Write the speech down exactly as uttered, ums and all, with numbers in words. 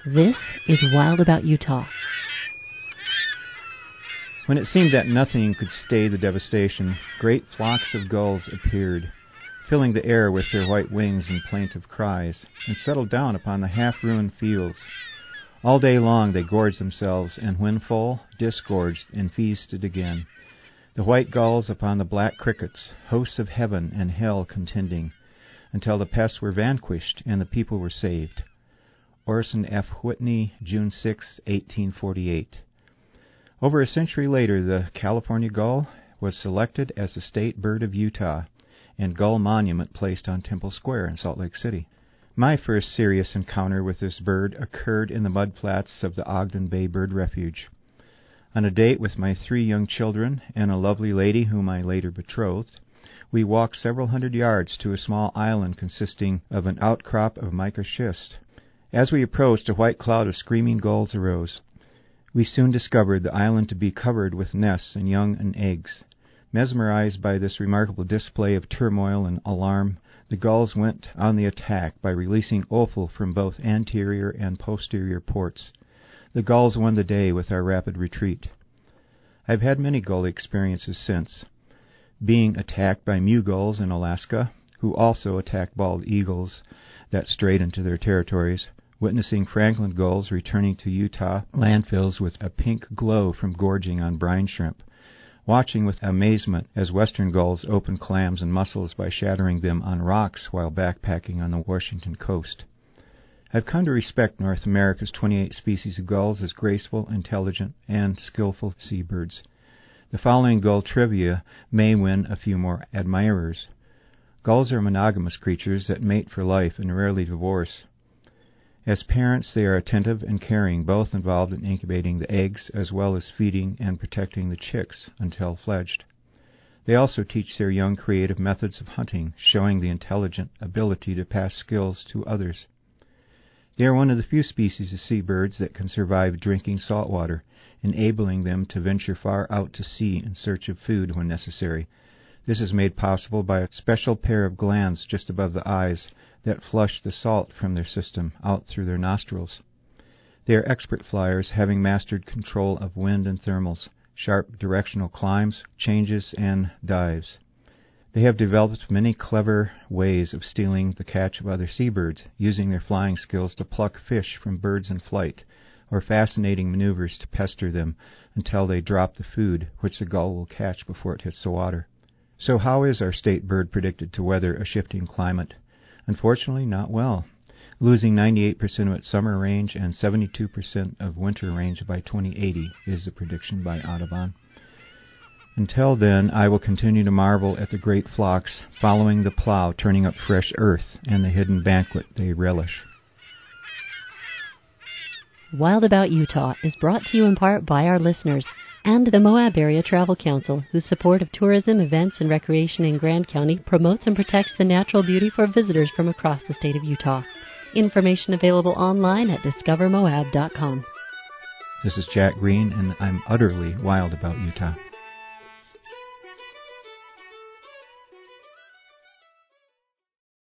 This is Wild About Utah. When it seemed that nothing could stay the devastation, great flocks of gulls appeared, filling the air with their white wings and plaintive cries, and settled down upon the half-ruined fields. All day long they gorged themselves, and when full, disgorged and feasted again. The white gulls upon the black crickets, hosts of heaven and hell contending, until the pests were vanquished and the people were saved. Orson F. Whitney, June sixth, eighteen forty-eight. Over a century later, the California gull was selected as the state bird of Utah, and gull monument placed on Temple Square in Salt Lake City. My first serious encounter with this bird occurred in the mudflats of the Ogden Bay Bird Refuge. On a date with my three young children and a lovely lady whom I later betrothed, we walked several hundred yards to a small island consisting of an outcrop of mica schist. As we approached, a white cloud of screaming gulls arose. We soon discovered the island to be covered with nests and young and eggs. Mesmerized by this remarkable display of turmoil and alarm, the gulls went on the attack by releasing offal from both anterior and posterior ports. The gulls won the day with our rapid retreat. I've had many gull experiences since. Being attacked by mew gulls in Alaska, who also attack bald eagles that strayed into their territories, witnessing Franklin gulls returning to Utah landfills with a pink glow from gorging on brine shrimp, watching with amazement as western gulls open clams and mussels by shattering them on rocks while backpacking on the Washington coast. I've come to respect North America's twenty-eight species of gulls as graceful, intelligent, and skillful seabirds. The following gull trivia may win a few more admirers. Gulls are monogamous creatures that mate for life and rarely divorce. As parents, they are attentive and caring, both involved in incubating the eggs as well as feeding and protecting the chicks until fledged. They also teach their young creative methods of hunting, showing the intelligent ability to pass skills to others. They are one of the few species of seabirds that can survive drinking salt water, enabling them to venture far out to sea in search of food when necessary. This is made possible by a special pair of glands just above the eyes that flush the salt from their system out through their nostrils. They are expert flyers, having mastered control of wind and thermals, sharp directional climbs, changes, and dives. They have developed many clever ways of stealing the catch of other seabirds, using their flying skills to pluck fish from birds in flight, or fascinating maneuvers to pester them until they drop the food, which the gull will catch before it hits the water. So how is our state bird predicted to weather a shifting climate? Unfortunately, not well, losing ninety-eight percent of its summer range and seventy-two percent of winter range by twenty eighty is the prediction by Audubon. Until then, I will continue to marvel at the great flocks following the plow, turning up fresh earth and the hidden banquet they relish. Wild About Utah is brought to you in part by our listeners and the Moab Area Travel Council, whose support of tourism, events, and recreation in Grand County promotes and protects the natural beauty for visitors from across the state of Utah. Information available online at discover moab dot com. This is Jack Green, and I'm utterly wild about Utah.